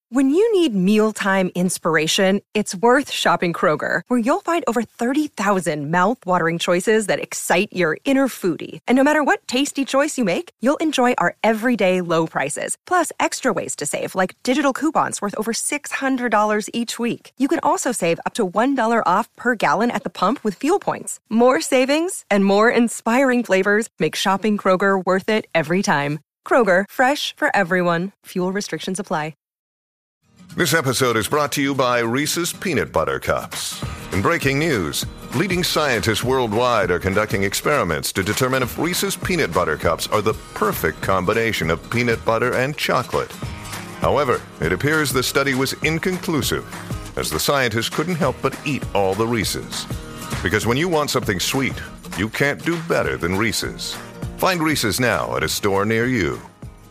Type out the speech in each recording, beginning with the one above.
When you need mealtime inspiration, it's worth shopping Kroger, where you'll find over 30,000 mouth-watering choices that excite your inner foodie. And no matter what tasty choice you make, you'll enjoy our everyday low prices, plus extra ways to save, like digital coupons worth over $600 each week. You can also save up to $1 off per gallon at the pump with fuel points. More savings and more inspiring flavors make shopping Kroger worth it every time. Kroger, fresh for everyone. Fuel restrictions apply. This episode is brought to you by Reese's Peanut Butter Cups. In breaking news, leading scientists worldwide are conducting experiments to determine if Reese's Peanut Butter Cups are the perfect combination of peanut butter and chocolate. However, it appears the study was inconclusive, as the scientists couldn't help but eat all the Reese's. Because when you want something sweet, you can't do better than Reese's. Find Reese's now at a store near you.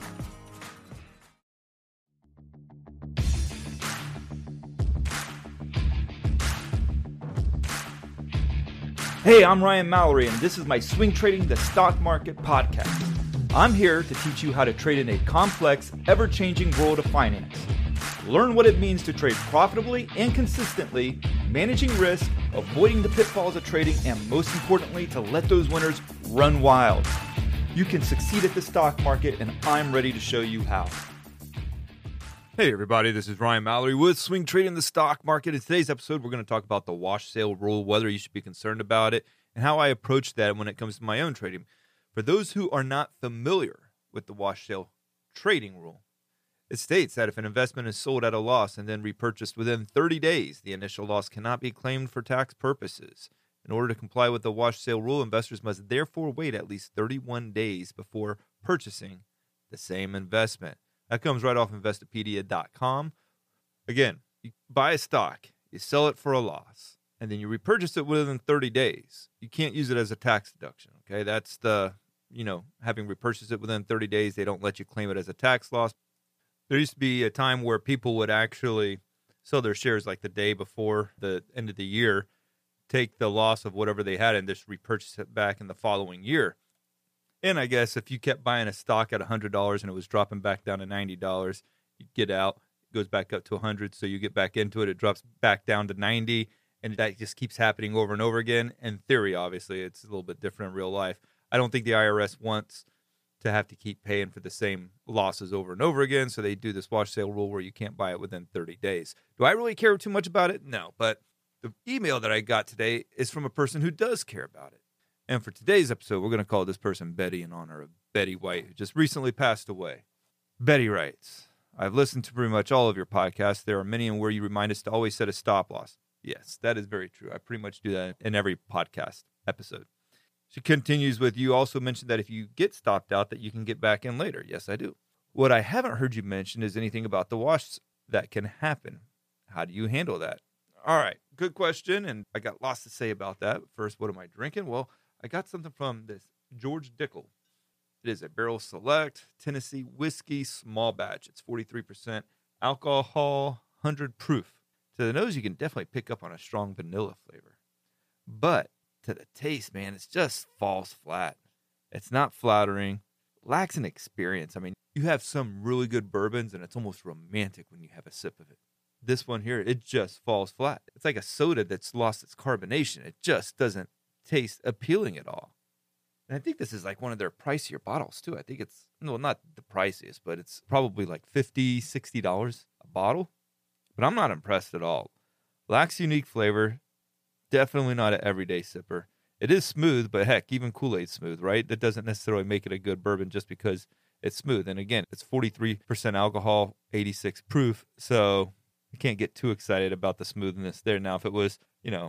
Hey, I'm Ryan Mallory, and this is my Swing Trading the Stock Market podcast. I'm here to teach you how to trade in a complex, ever-changing world of finance. Learn what it means to trade profitably and consistently, managing risk, avoiding the pitfalls of trading, and most importantly, to let those winners run wild. You can succeed at the stock market, and I'm ready to show you how. Hey everybody, this is Ryan Mallory with Swing Trading the Stock Market. In today's episode, we're going to talk about the wash sale rule, whether you should be concerned about it, and how I approach that when it comes to my own trading. For those who are not familiar with the wash sale trading rule, it states that if an investment is sold at a loss and then repurchased within 30 days, the initial loss cannot be claimed for tax purposes. In order to comply with the wash sale rule, investors must therefore wait at least 31 days before purchasing the same investment. That comes right off Investopedia.com. Again, you buy a stock, you sell it for a loss, and then you repurchase it within 30 days. You can't use it as a tax deduction, okay? That's the, having repurchased it within 30 days, they don't let you claim it as a tax loss. There used to be a time where people would actually sell their shares like the day before the end of the year, take the loss of whatever they had and just repurchase it back in the following year. And I guess if you kept buying a stock at $100 and it was dropping back down to $90, you'd get out, it goes back up to $100, so you get back into it, it drops back down to $90, and that just keeps happening over and over again. In theory, obviously, it's a little bit different in real life. I don't think the IRS wants to have to keep paying for the same losses over and over again, so they do this wash sale rule where you can't buy it within 30 days. Do I really care too much about it? No, but the email that I got today is from a person who does care about it. And for today's episode, we're going to call this person Betty in honor of Betty White, who just recently passed away. Betty writes, I've listened to pretty much all of your podcasts. There are many in where you remind us to always set a stop loss. Yes, that is very true. I pretty much do that in every podcast episode. She continues with, you also mentioned that if you get stopped out, that you can get back in later. Yes, I do. What I haven't heard you mention is anything about the wash that can happen. How do you handle that? All right, good question, and I got lots to say about that. First, what am I drinking? Well, I got something from this George Dickel. It is a Barrel Select Tennessee whiskey small batch. It's 43% alcohol, 100 proof. To the nose, you can definitely pick up on a strong vanilla flavor. But to the taste, man, it just falls flat. It's not flattering, lacks an experience. I mean, you have some really good bourbons, and it's almost romantic when you have a sip of it. This one here, it just falls flat. It's like a soda that's lost its carbonation. It just doesn't taste appealing at all. And I think this is like one of their pricier bottles too. I think it's, not the priciest, but it's probably like $50, $60 a bottle. But I'm not impressed at all. Lacks unique flavor. Definitely not an everyday sipper. It is smooth, but heck, even Kool-Aid's smooth, right? That doesn't necessarily make it a good bourbon just because it's smooth. And again, it's 43% alcohol, 86 proof. So you can't get too excited about the smoothness there. Now, if it was,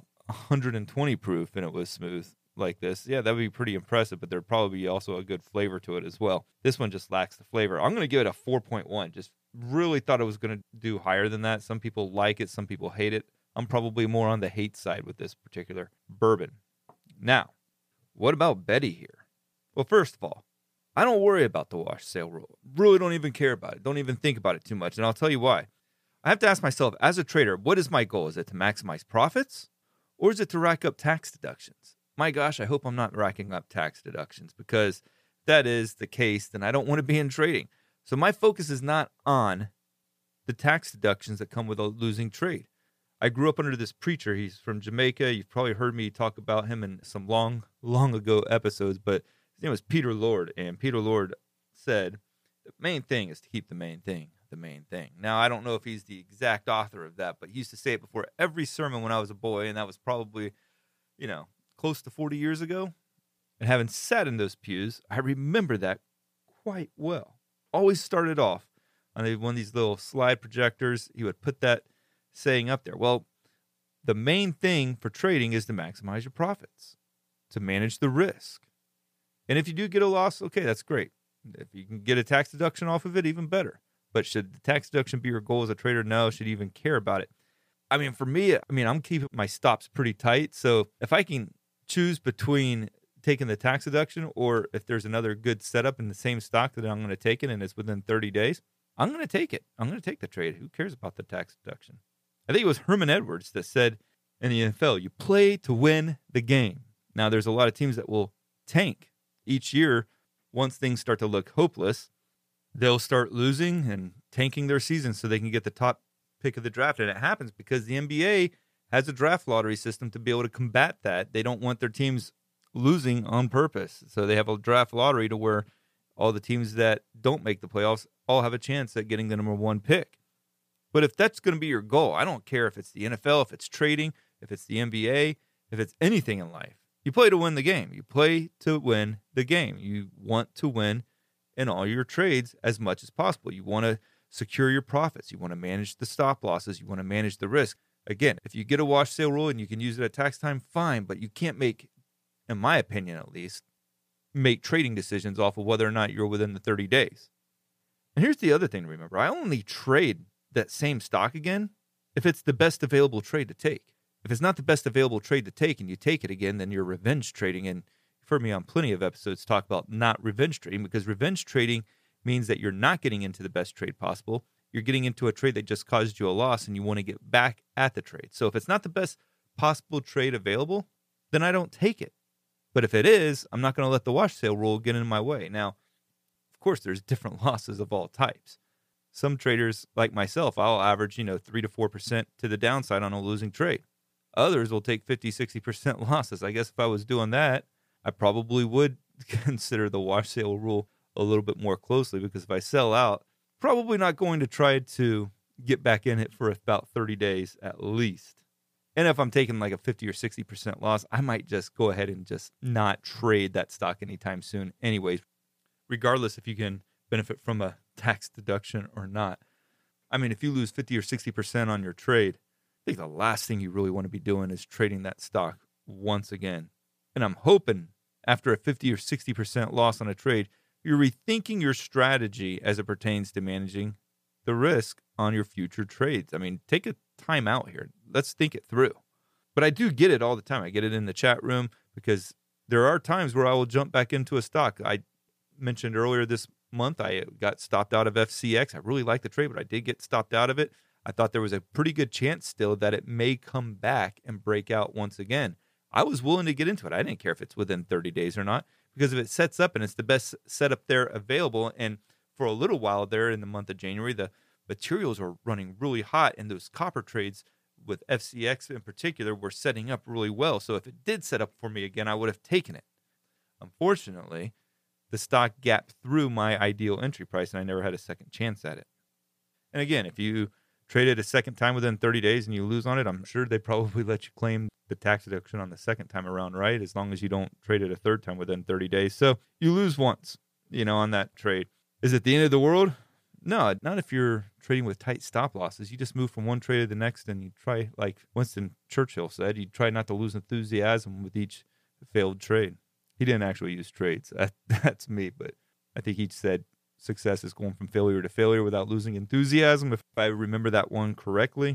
120 proof and it was smooth like this, yeah, that would be pretty impressive, but there'd probably be also a good flavor to it as well. This one just lacks the flavor. I'm going to give it a 4.1. Just really thought it was going to do higher than that. Some people like it, some people hate it. I'm probably more on the hate side with this particular bourbon. Now, what about Betty here? Well, first of all, I don't worry about the wash sale rule. Really don't even care about it. Don't even think about it too much, and I'll tell you why. I have to ask myself, as a trader, what is my goal? Is it to maximize profits? Or is it to rack up tax deductions? My gosh, I hope I'm not racking up tax deductions, because if that is the case, then I don't want to be in trading. So my focus is not on the tax deductions that come with a losing trade. I grew up under this preacher. He's from Jamaica. You've probably heard me talk about him in some long ago episodes, but his name was Peter Lord, and Peter Lord said, the main thing is to keep the main thing the main thing. Now, I don't know if he's the exact author of that, but he used to say it before every sermon when I was a boy, and that was probably, close to 40 years ago. And having sat in those pews, I remember that quite well. Always started off on one of these little slide projectors. He would put that saying up there. Well, the main thing for trading is to maximize your profits, to manage the risk. And if you do get a loss, okay, that's great. If you can get a tax deduction off of it, even better. But should the tax deduction be your goal as a trader? No. Should you even care about it? For me, I'm keeping my stops pretty tight. So if I can choose between taking the tax deduction or if there's another good setup in the same stock that I'm going to take it and it's within 30 days, I'm going to take it. I'm going to take the trade. Who cares about the tax deduction? I think it was Herman Edwards that said in the NFL, you play to win the game. Now, there's a lot of teams that will tank each year. Once things start to look hopeless, they'll start losing and tanking their season so they can get the top pick of the draft. And it happens because the NBA has a draft lottery system to be able to combat that. They don't want their teams losing on purpose. So they have a draft lottery to where all the teams that don't make the playoffs all have a chance at getting the number one pick. But if that's going to be your goal, I don't care if it's the NFL, if it's trading, if it's the NBA, if it's anything in life. You play to win the game. You play to win the game. You want to win in all your trades as much as possible. You want to secure your profits. You want to manage the stop losses. You want to manage the risk. Again, if you get a wash sale rule and you can use it at tax time, fine, but you can't make, in my opinion at least, make trading decisions off of whether or not you're within the 30 days. And here's the other thing to remember. I only trade that same stock again if it's the best available trade to take. If it's not the best available trade to take and you take it again, then you're revenge trading. And you've heard me on plenty of episodes talk about not revenge trading, because revenge trading means that you're not getting into the best trade possible. You're getting into a trade that just caused you a loss and you want to get back at the trade. So if it's not the best possible trade available, then I don't take it. But if it is, I'm not going to let the wash sale rule get in my way. Now, of course, there's different losses of all types. Some traders, like myself, I'll average, 3 to 4% to the downside on a losing trade. Others will take 50, 60% losses. I guess if I was doing that, I probably would consider the wash sale rule a little bit more closely, because if I sell out, probably not going to try to get back in it for about 30 days at least. And if I'm taking like a 50 or 60% loss, I might just go ahead and just not trade that stock anytime soon anyways, regardless if you can benefit from a tax deduction or not. If you lose 50 or 60% on your trade, I think the last thing you really want to be doing is trading that stock once again. And I'm hoping after a 50 or 60% loss on a trade, you're rethinking your strategy as it pertains to managing the risk on your future trades. Take a time out here. Let's think it through. But I do get it all the time. I get it in the chat room because there are times where I will jump back into a stock. I mentioned earlier this month, I got stopped out of FCX. I really liked the trade, but I did get stopped out of it. I thought there was a pretty good chance still that it may come back and break out once again. I was willing to get into it. I didn't care if it's within 30 days or not, because if it sets up and it's the best setup there available, and for a little while there in the month of January, the materials were running really hot, and those copper trades with FCX in particular were setting up really well. So if it did set up for me again, I would have taken it. Unfortunately, the stock gapped through my ideal entry price, and I never had a second chance at it. And again, if you trade it a second time within 30 days and you lose on it, I'm sure they probably let you claim the tax deduction on the second time around, right? As long as you don't trade it a third time within 30 days. So you lose once, on that trade. Is it the end of the world? No, not if you're trading with tight stop losses. You just move from one trade to the next, and you try, like Winston Churchill said, you try not to lose enthusiasm with each failed trade. He didn't actually use trades. That's me, but I think he said success is going from failure to failure without losing enthusiasm, if I remember that one correctly.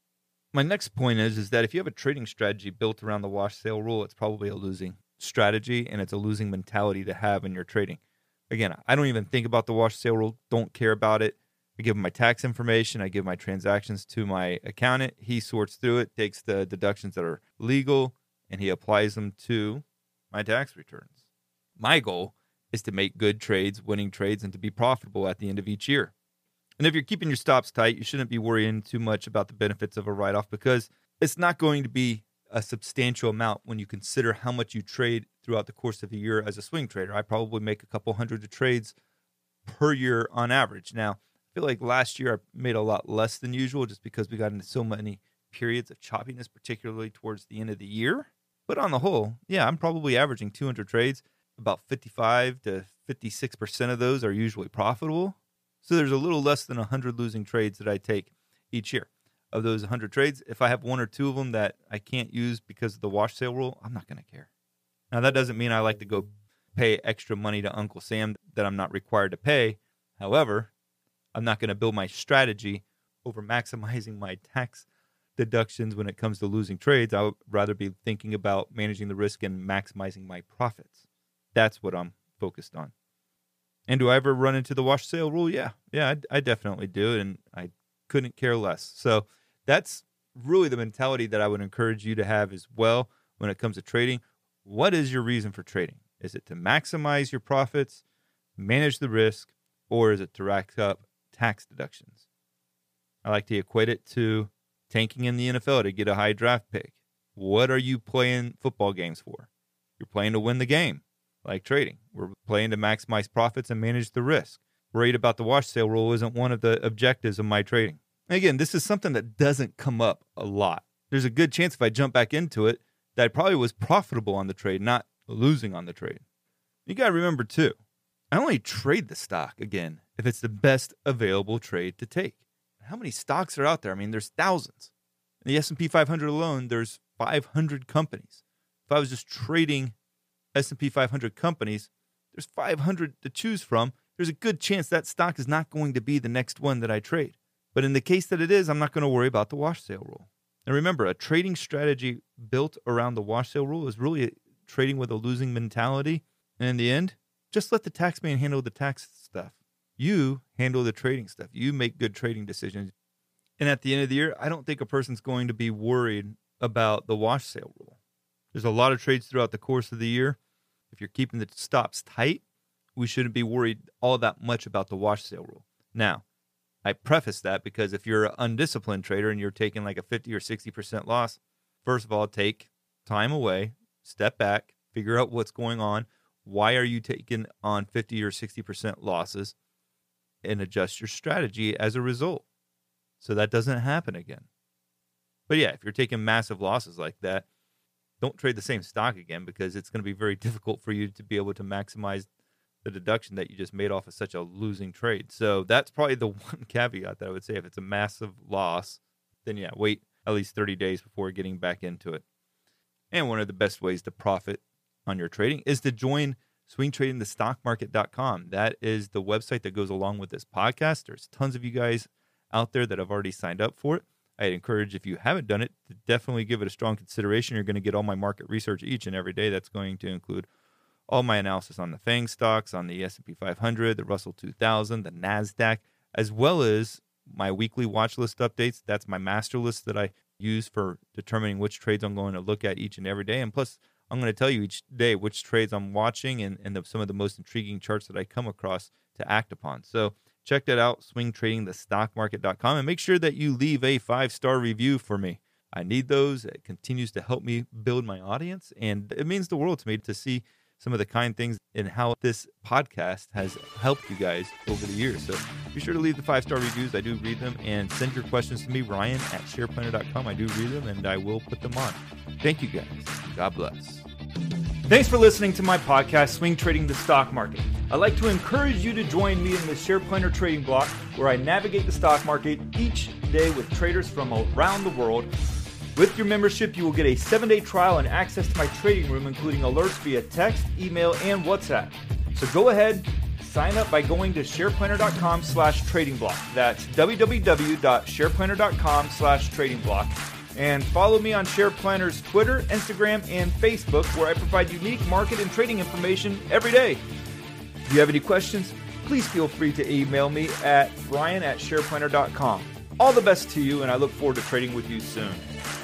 My next point is that if you have a trading strategy built around the wash sale rule, it's probably a losing strategy, and it's a losing mentality to have in your trading. Again, I don't even think about the wash sale rule, don't care about it. I give him my tax information. I give my transactions to my accountant. He sorts through it, takes the deductions that are legal, and he applies them to my tax returns. My goal is to make good trades, winning trades, and to be profitable at the end of each year. And if you're keeping your stops tight, you shouldn't be worrying too much about the benefits of a write-off because it's not going to be a substantial amount when you consider how much you trade throughout the course of a year as a swing trader. I probably make a couple hundred of trades per year on average. Now, I feel like last year I made a lot less than usual just because we got into so many periods of choppiness, particularly towards the end of the year. But on the whole, yeah, I'm probably averaging 200 trades. About 55 to 56% of those are usually profitable. So there's a little less than 100 losing trades that I take each year. Of those 100 trades, if I have one or two of them that I can't use because of the wash sale rule, I'm not going to care. Now, that doesn't mean I like to go pay extra money to Uncle Sam that I'm not required to pay. However, I'm not going to build my strategy over maximizing my tax deductions when it comes to losing trades. I would rather be thinking about managing the risk and maximizing my profits. That's what I'm focused on. And do I ever run into the wash sale rule? Yeah, I definitely do, and I couldn't care less. So that's really the mentality that I would encourage you to have as well when it comes to trading. What is your reason for trading? Is it to maximize your profits, manage the risk, or is it to rack up tax deductions? I like to equate it to tanking in the NFL to get a high draft pick. What are you playing football games for? You're playing to win the game, like trading. We're playing to maximize profits and manage the risk. Worried about the wash sale rule isn't one of the objectives of my trading. Again, this is something that doesn't come up a lot. There's a good chance if I jump back into it that I probably was profitable on the trade, not losing on the trade. You got to remember, too, I only trade the stock, again, if it's the best available trade to take. How many stocks are out there? I mean, there's thousands. In the S&P 500 alone, there's 500 companies. If I was just trading S&P 500 companies, there's 500 to choose from. There's a good chance that stock is not going to be the next one that I trade. But in the case that it is, I'm not going to worry about the wash sale rule. And remember, a trading strategy built around the wash sale rule is really trading with a losing mentality. And in the end, just let the tax man handle the tax stuff. You handle the trading stuff. You make good trading decisions. And at the end of the year, I don't think a person's going to be worried about the wash sale rule. There's a lot of trades throughout the course of the year. If you're keeping the stops tight, we shouldn't be worried all that much about the wash sale rule. Now, I preface that because if you're an undisciplined trader and you're taking like a 50 or 60% loss, first of all, take time away, step back, figure out what's going on. Why are you taking on 50 or 60% losses? And adjust your strategy as a result so that doesn't happen again. But yeah, if you're taking massive losses like that, don't trade the same stock again because it's going to be very difficult for you to be able to maximize the deduction that you just made off of such a losing trade. So that's probably the one caveat that I would say. If it's a massive loss, then yeah, wait at least 30 days before getting back into it. And one of the best ways to profit on your trading is to join swingtradingthestockmarket.com. That is the website that goes along with this podcast. There's tons of you guys out there that have already signed up for it. I'd encourage, if you haven't done it, to definitely give it a strong consideration. You're going to get all my market research each and every day. That's going to include all my analysis on the FANG stocks, on the S&P 500, the Russell 2000, the NASDAQ, as well as my weekly watch list updates. That's my master list that I use for determining which trades I'm going to look at each and every day. And plus, I'm going to tell you each day which trades I'm watching and some of the most intriguing charts that I come across to act upon. So check that out, swingtradingthestockmarket.com, and make sure that you leave a 5-star review for me. I need those. It continues to help me build my audience, and it means the world to me to see some of the kind things and how this podcast has helped you guys over the years. So be sure to leave the 5-star reviews. I do read them, and send your questions to me, Ryan@shareplanner.com. I do read them, and I will put them on. Thank you, guys. God bless. Thanks for listening to my podcast, Swing Trading the Stock Market. I'd like to encourage you to join me in the Share Planner trading block, where I navigate the stock market each day with traders from around the world. With your membership, you will get a 7-day trial and access to my trading room, including alerts via text, email, and WhatsApp. So go ahead, sign up by going to shareplanner.com/trading block. That's www.shareplanner.com/trading block. And follow me on Share Planner's Twitter, Instagram, and Facebook, where I provide unique market and trading information every day. If you have any questions, please feel free to email me at ryan@shareplanner.com. All the best to you, and I look forward to trading with you soon.